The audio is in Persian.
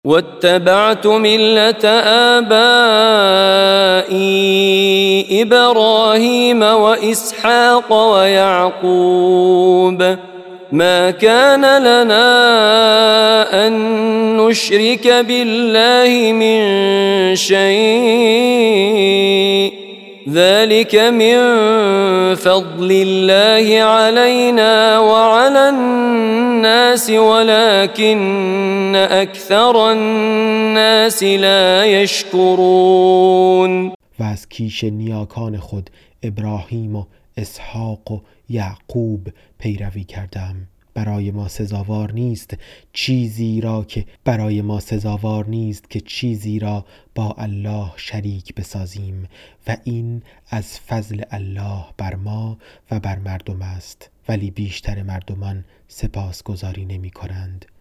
واتبعت ملة آبائي إبراهيم وإسحاق ويعقوب ما كان لنا أن نشرك بالله من شيء ذلك من فضل الله علينا وعلى الناس ولكن أكثر الناس لا يشكرون. و از کیش نیاکان خود ابراهیم و اسحاق و یعقوب پیروی کردم. برای ما سزاوار نیست که چیزی را با الله شریک بسازیم و این از فضل الله بر ما و بر مردم است، ولی بیشتر مردمان سپاسگزاری نمی کنند.